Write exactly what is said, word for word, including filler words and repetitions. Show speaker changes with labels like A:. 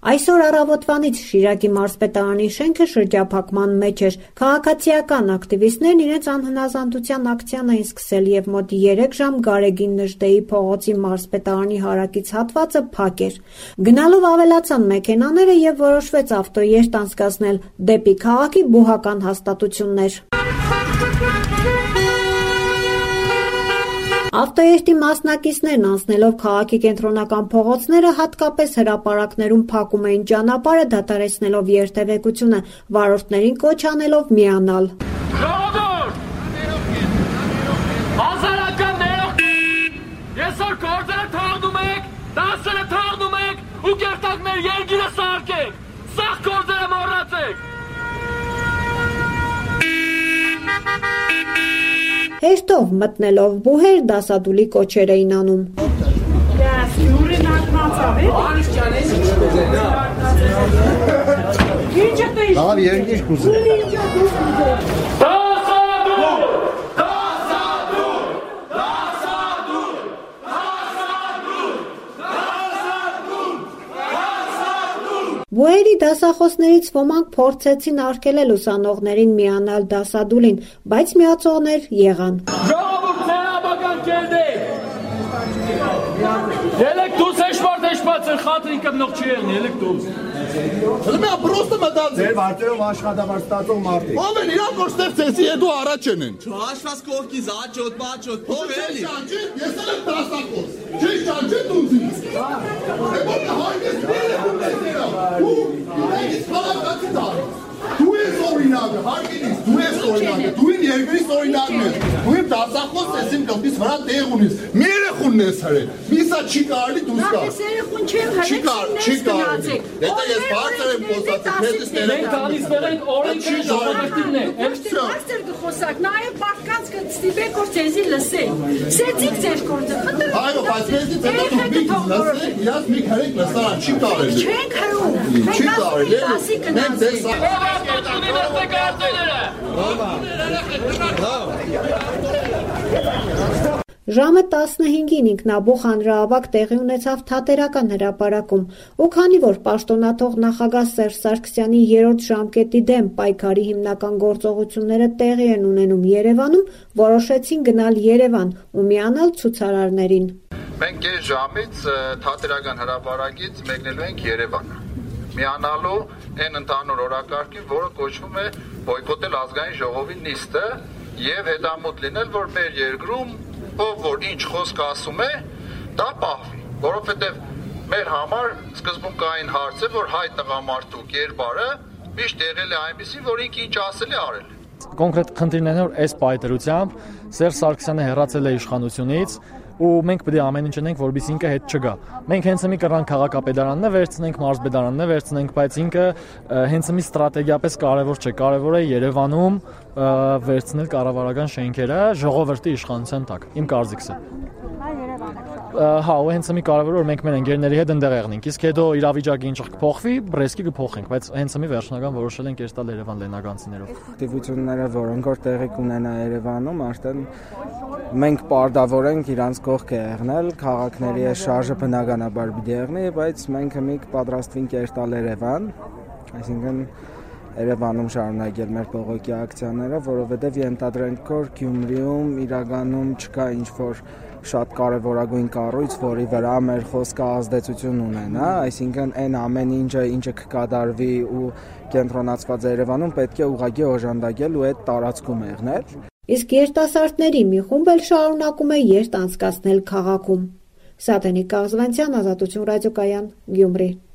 A: Այսօր առավոտվանից Շիրակի մարզպետարանի շենքը շրջափակման մեջ էր։ Քաղաքացիական ակտիվիստներն իրենց անհնազանդության ակցիան էին սկսել եւ մոտ երեք ժամ Գարեգին Նժդեի փողոցի մարզպետարանի հարակից հատվածը փակ էր։ Գնալով ավելացան մեքենաները եւ որոշվեց ավտոերթ անցկացնել դեպի քաղաքի բուհական հաստատություններ։ Ավտոերթի մասնակիցներն անցնելով քաղաքի կենտրոնական փողոցները, հատկապես հրապարակներում փակում էին ճանապարհը, դադարեցնելով երթևեկությունը, վարորդներին կոչ անելով միանալ։
B: Ժողովուրդ! Հազարական ներող! Այսօր գործերը թողնում եք, դասերը թողնում եք ու կերտակ մեր երկիրը սարքեք։ Սաղ գործերը մոռացեք։
A: Հեշտով մտնելով բուհեր դասադուլի կոչեր էին անում։
C: Լավ երկիր կուզե։
A: Բուհերի դասախոսներից ոմանք փորձեցին արգելել ուսանողներին միանալ դասադուլին, բայց միացողներ եղան։
B: Ժողովուրդ, ներաբական կերդեք։ Ելեք դուս էշպարդ էշպացր, խատրին կմնող չի եղնի, ելեք դուս։
C: Հլմյա, պրոստը մտածել։ Ձեր վարտերով աշխատավար ստացող մարդիկ։ Ով են, իրանք որ ստեղծեցի հետո առաջ են են։
D: Չհաշված կողքից, աճոտ, բաճոտ, փով էլի։
C: Ես էլ եմ դասախոս։ Չես ճանչետ ունցին։ Է որ հայգես մերը կունեցերա։ Ու իրենից խալակացի դարի։ Դու ես օրինակը, հարգինից, դու ես օրինակը, դու իմ երկրից օրինակն ես, դու իմ դասախոս ես իմ գլխից վրա տեղ ունիս, մի երեխունն ես հրել, միսա չի կարելի դուս կար։
E: Ես երեխուն չեմ հրել,
C: չի կարելի, հետո ես բարձր եմ խոսացել, հետս
B: Մենք տալիս վերենք օրենքի ժողովրդին է։
E: Բարձր գխոսակ, նաև մարդկանց կստիպեք որ ձեզի լսեք, սեցիք ձեր գործը, խնդրում։
C: Այո, բայց մեզից հետո դուք մի լսեք, իրաց մի հրեք լսարան, չի կարելի։
E: Չենք հրում,
C: Չի կարելի, մենք ձեզ
A: Ժամը տասնհինգին ինքնաբուխ հանրահավաք տեղի ունեցավ Թատերական հրապարակում, ու քանի որ պաշտոնաթող նախագահ Սերժ Սարգսյանի երրորդ ժամկետի դեմ պայքարի հիմնական գործողությունները տեղի են ունենում Երևանում, որոշեցին գնալ Երևան ու միանալ ցուցարարներին։
F: Մենք կես ժամից Թատերական հրապարակից մեկնելու ենք Երևան, միանալու այն ընդհանուր օրակարգին, որը կոչվում է բոյկոտել ազգային ժողովի նիստը եւ հետամուտ լինել, որ մեր երկրում ով որ ինչ խոսք ասում է, դա պահվի, որովհետև մեր համար սկզբունքային հարց է, որ հայ տղամարդու կերպարը միշտ եղել է այնպիսին, որ ինքը ինչ ասել է արել։
G: Կոնկրետ խնդիրն է, որ այս պայթրությամբ Սերժ Սարգսյանը հեռացել է իշխանությունից ու մենք պետք է ամեն ինչ անենք, որպեսզի ինքը հետ չգա։ Մենք հենց մի կռան քաղաքապետարանն է վերցնենք, մարզպետարանն է վերցնենք, բայց ինքը հենց մի ստրատեգիապես կարևոր չէ, կարևոր է Երևանում վերցնել կառավարական շենքերը ժողովրդի իշխանության տակ։ Իմ կարծիքս է։ Հա, ու հենց մի կարևոր որ մենք մեր ընկերների հետ ընդեղ եղնենք, իսկ հետո իրավիճակը ինչ կփոխվի, բրեսկի կփոխենք, բայց հենց մի վերջնական որոշել ենք երստալ Երևան լենագանցիներով։
H: Ակտիվությունները, որոնք որ տեղի կունենա Երևանում, արդեն մենք պարտավոր ենք իրանց կողքը եղնել, քաղաքների այս շարժը բնականաբար պիտի եղնի, բայց մենք մի պատրաստվենք երստալ Երևան, այսինքն Երևանում շարունակել մեր բողոքի ակցիաները, որովհետև ենթադրենք որ Գյումրիում իրականում չկա ինչ-որ շատ կարևորագույն կառույց, որի վրա մեր խոսքը ազդեցություն ունենա, այսինքն այն ամեն ինչը, ինչը կկատարվի ու կենտրոնացված Երևանում պետք է ուղղակի օժանդակել ու այդ տարածքում եղնել։
A: Իսկ երիտասարդների մի խումբ էլ շարունակում է երթ անցկացնել քաղաքում։ Սաթենիկ Կաղզվանցյան, Ազատություն ռադիոկայան, Գյումրի։